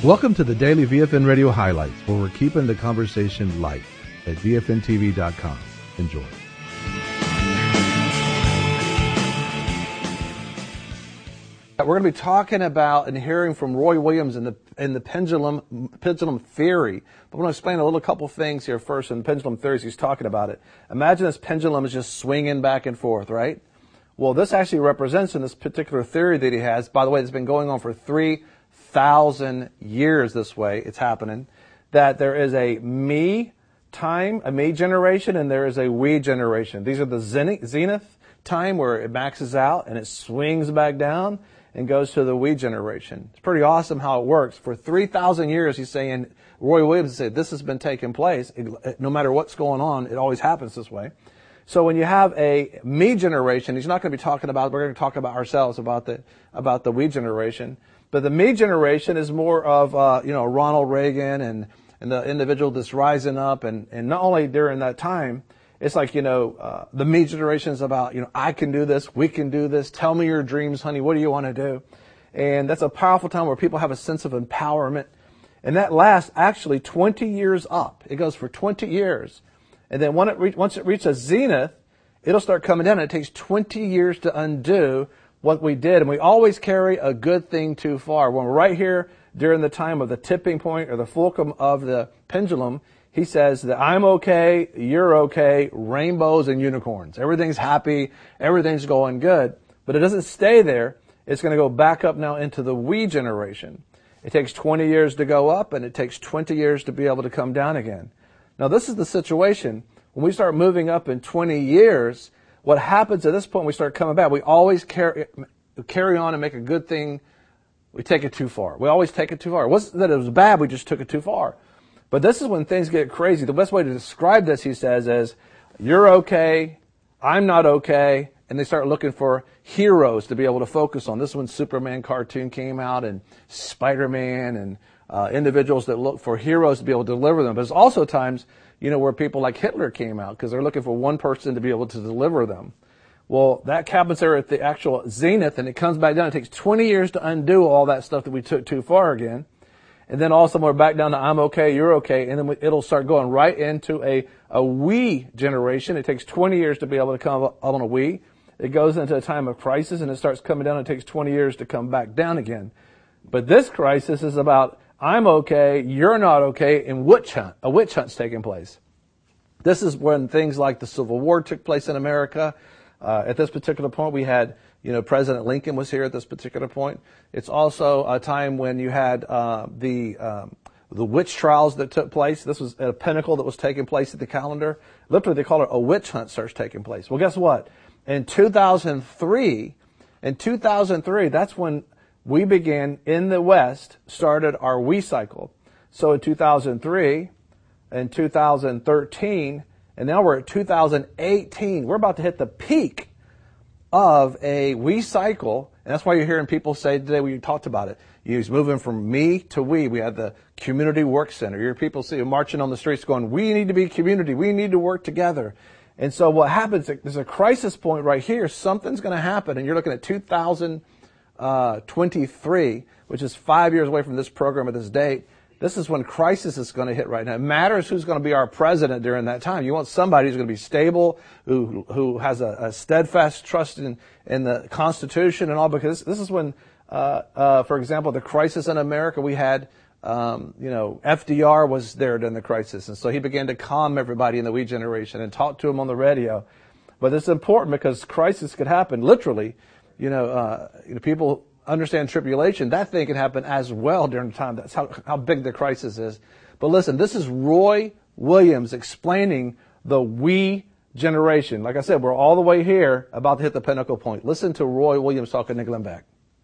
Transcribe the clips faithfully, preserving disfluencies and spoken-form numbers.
Welcome to the Daily V F N Radio Highlights, where we're keeping the conversation light at V F N T V dot com. Enjoy. We're going to be talking about and hearing from Roy Williams in the in the pendulum pendulum theory. But I'm going to explain a little couple things here first in the pendulum theories he's talking about it. Imagine this pendulum is just swinging back and forth, right? Well, this actually represents in this particular theory that he has, by the way, it's been going on for three thousand years this way, it's happening, that there is a me time, a me generation, and there is a we generation. These are the zenith time where it maxes out and it swings back down and goes to the we generation. It's pretty awesome how it works. For three thousand years, he's saying, Roy Williams said, this has been taking place. No matter what's going on, it always happens this way. So when you have a me generation, he's not going to be talking about, we're going to talk about ourselves, about the, about the we generation. But the me generation is more of, uh, you know, Ronald Reagan and, and the individual that's rising up. And, and not only during that time, it's like, you know, uh, the me generation is about, you know, I can do this, we can do this, tell me your dreams, honey, what do you want to do? And that's a powerful time where people have a sense of empowerment. And that lasts actually twenty years up. It goes for twenty years. And then when it re- once it reaches zenith, it'll start coming down. And it takes twenty years to undo what we did. And we always carry a good thing too far. When we're right here during the time of the tipping point or the fulcrum of the pendulum, he says that I'm okay, you're okay, rainbows and unicorns. Everything's happy, everything's going good. But it doesn't stay there. It's going to go back up now into the we generation. It takes twenty years to go up, and it takes twenty years to be able to come down again. Now, this is the situation. When we start moving up in twenty years, what happens at this point, we start coming back. We always carry, carry on and make a good thing. We take it too far. We always take it too far. It wasn't that it was bad, we just took it too far. But this is when things get crazy. The best way to describe this, he says, is you're okay, I'm not okay, and they start looking for heroes to be able to focus on. This is when Superman cartoon came out, and Spider-Man, and uh, individuals that look for heroes to be able to deliver them. But there's also times, you know, where people like Hitler came out because they're looking for one person to be able to deliver them. Well, that happens there at the actual zenith, and it comes back down. It takes twenty years to undo all that stuff that we took too far again. And then also we're back down to I'm okay, you're okay, and then we, it'll start going right into a, a we generation. It takes twenty years to be able to come up on a we. It goes into a time of crisis, and it starts coming down. It takes twenty years to come back down again. But this crisis is about I'm okay, you're not okay, and witch hunt. A witch hunt's taking place. This is when things like the Civil War took place in America. Uh, at this particular point, we had, you know, President Lincoln was here at this particular point. It's also a time when you had uh, the um, the witch trials that took place. This was at a pinnacle that was taking place at the calendar. Literally, they call it a witch hunt starts taking place. Well, guess what? In two thousand three, in two thousand three, that's when we began in the West, started our we cycle. So in two thousand three, in two thousand thirteen, and now we're at two thousand eighteen. We're about to hit the peak of a we cycle. And that's why you're hearing people say today, we talked about it. He's moving from me to we. We had the community work center. You hear people see marching on the streets going, we need to be community. We need to work together. And so what happens, there's a crisis point right here. Something's going to happen. And you're looking at two thousand twenty-three, which is five years away from this program at this date. This is when crisis is going to hit right now. It matters who's going to be our president during that time. You want somebody who's going to be stable, who who has a, a steadfast trust in, in the Constitution and all, because this, this is when, uh, uh, for example, the crisis in America, we had, um, you know, F D R was there during the crisis. And so he began to calm everybody in the we generation and talk to them on the radio. But it's important because crisis could happen literally. You know, uh, you know, people understand tribulation. That thing can happen as well during the time. That's how, how big the crisis is. But listen, this is Roy Williams explaining the we generation. Like I said, we're all the way here, about to hit the pinnacle point. Listen to Roy Williams talking to Glenn Beck.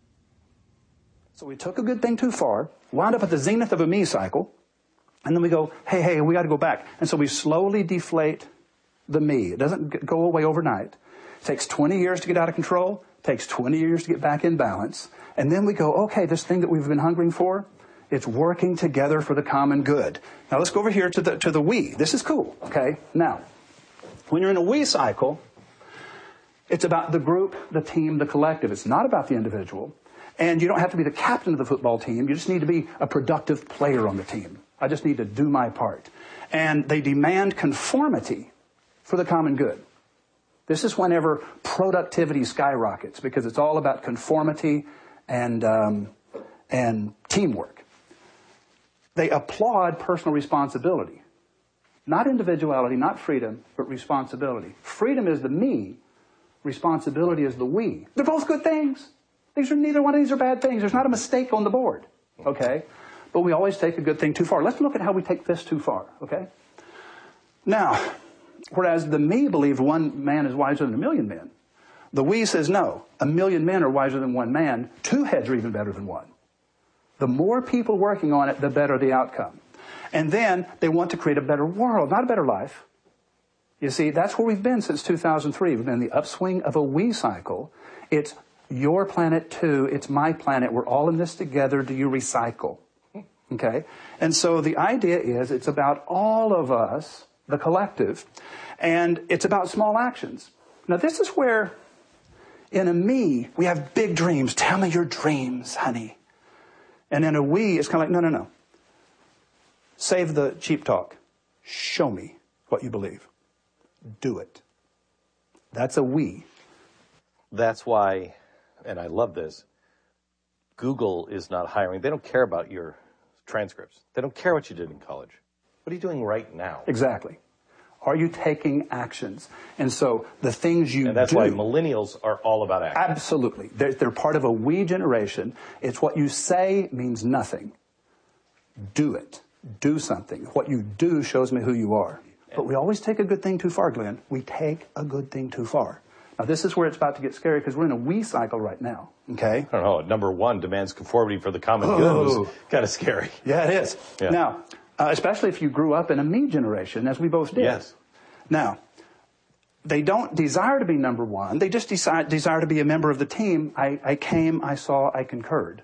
So we took a good thing too far, wound up at the zenith of a me cycle, and then we go, hey, hey, we got to go back. And so we slowly deflate the me. It doesn't go away overnight. It takes twenty years to get out of control. Takes twenty years to get back in balance. And then we go, okay, this thing that we've been hungering for, it's working together for the common good. Now let's go over here to the to the we. This is cool, okay? Now, when you're in a we cycle, it's about the group, the team, the collective. It's not about the individual. And you don't have to be the captain of the football team. You just need to be a productive player on the team. I just need to do my part. And they demand conformity for the common good. This is whenever productivity skyrockets, because it's all about conformity and, um, and teamwork. They applaud personal responsibility. Not individuality, not freedom, but responsibility. Freedom is the me. Responsibility is the we. They're both good things. These are, neither one of these are bad things. There's not a mistake on the board. Okay? But we always take a good thing too far. Let's look at how we take this too far. Okay? Now, whereas the me believed one man is wiser than a million men, the we says no. A million men are wiser than one man. Two heads are even better than one. The more people working on it, the better the outcome. And then they want to create a better world, not a better life. You see, that's where we've been since two thousand three. We've been in the upswing of a we cycle. It's your planet too. It's my planet. We're all in this together. Do you recycle? Okay? And so the idea is it's about all of us, the collective, and it's about small actions. Now this is where, in a me, we have big dreams. Tell me your dreams, honey. And in a we, it's kind of like, no, no, no. Save the cheap talk. Show me what you believe. Do it. That's a we. That's why, and I love this, Google is not hiring. They don't care about your transcripts. They don't care what you did in college. What are you doing right now? Exactly. Are you taking actions? And so the things you do... And that's do, why millennials are all about action. Absolutely. They're, they're part of a we generation. It's what you say means nothing. Do it. Do something. What you do shows me who you are. But we always take a good thing too far, Glenn. We take a good thing too far. Now, this is where it's about to get scary because we're in a we cycle right now. Okay? I don't know. Number one demands conformity for the common good. Oh. Kind of scary. Yeah, it is. Yeah. Now, uh, especially if you grew up in a me generation, as we both did. Yes. Now, they don't desire to be number one. They just decide, desire to be a member of the team. I, I came, I saw, I concurred.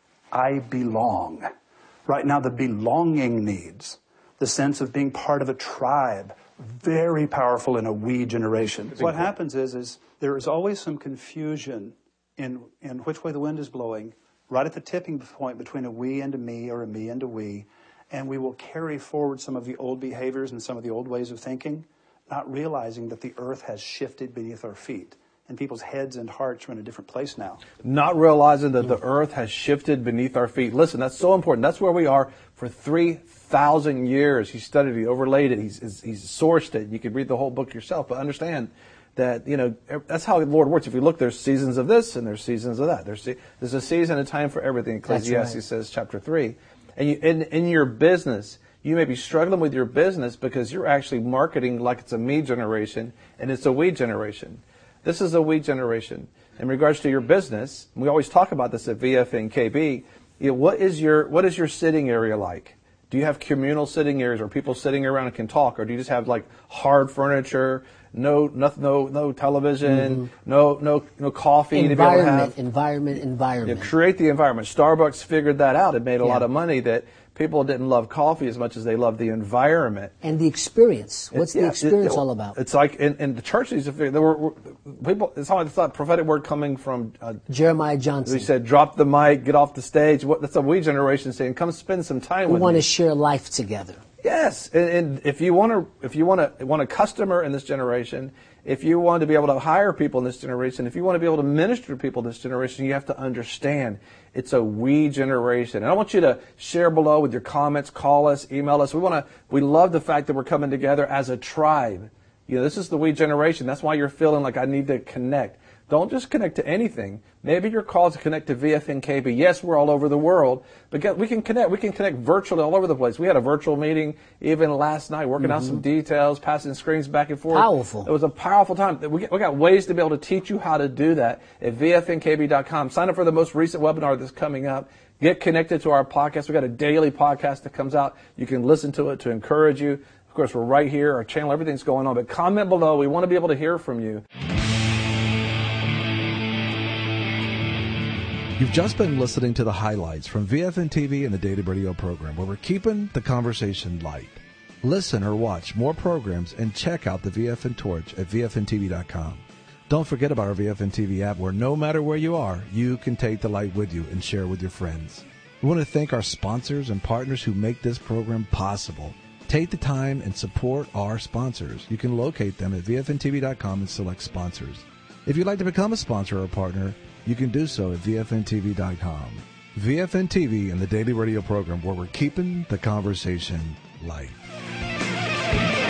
I belong. Right now, the belonging needs, the sense of being part of a tribe, very powerful in a we generation. What happens is, is there is always some confusion in, in which way the wind is blowing, right at the tipping point between a we and a me or a me and a we, and we will carry forward some of the old behaviors and some of the old ways of thinking, not realizing that the earth has shifted beneath our feet. And people's heads and hearts are in a different place now. Not realizing that the earth has shifted beneath our feet. Listen, that's so important. That's where we are for three thousand years. He studied it, he overlaid it, he's, he's sourced it. You could read the whole book yourself, but understand that, you know, that's how the Lord works. If you look, there's seasons of this and there's seasons of that. There's, there's a season and a time for everything. Ecclesiastes right. says, chapter three. And you, in, in your business, you may be struggling with your business because you're actually marketing like it's a me generation and it's a we generation. This is a we generation. In regards to your business, we always talk about this at V F N K B. You know, what is your what is your sitting area like? Do you have communal sitting areas where people sitting around and can talk, or do you just have like hard furniture, no no no, no television, mm-hmm. no no no coffee environment, to be able to have? Environment, environment. You create the environment. Starbucks figured that out. It made a yeah. lot of money that people didn't love coffee as much as they loved the environment. And the experience. What's it, the yeah, experience it, it, all about? It's like in, in the church needs to figure. There were, were people. It's like a prophetic word coming from uh, Jeremiah Johnson. He said, "Drop the mic, get off the stage." What, that's a we generation saying, "Come spend some time we with me." We want to share life together. Yes, and, and if you want to, if you want to want a customer in this generation, if you want to be able to hire people in this generation, if you want to be able to minister to people in this generation, you have to understand it's a we generation. And I want you to share below with your comments, call us, email us. We want to. We love the fact that we're coming together as a tribe. You know, this is the we generation. That's why you're feeling like I need to connect. Don't just connect to anything. Maybe you're called to connect to V F N K B. Yes, we're all over the world, but we can connect. We can connect virtually all over the place. We had a virtual meeting even last night, working mm-hmm. out some details, passing screens back and forth. Powerful. It was a powerful time. We got ways to be able to teach you how to do that at V F N K B dot com. Sign up for the most recent webinar that's coming up. Get connected to our podcast. We got a daily podcast that comes out. You can listen to it to encourage you. Of course, we're right here. Our channel, everything's going on. But comment below. We want to be able to hear from you. You've just been listening to the highlights from V F N T V and the Daily Radio program, where we're keeping the conversation light. Listen or watch more programs and check out the V F N Torch at V F N T V dot com. Don't forget about our V F N T V app, where no matter where you are, you can take the light with you and share with your friends. We want to thank our sponsors and partners who make this program possible. Take the time and support our sponsors. You can locate them at V F N T V dot com and select sponsors. If you'd like to become a sponsor or a partner, you can do so at V F N T V dot com. V F N T V and the Daily Radio program, where we're keeping the conversation light.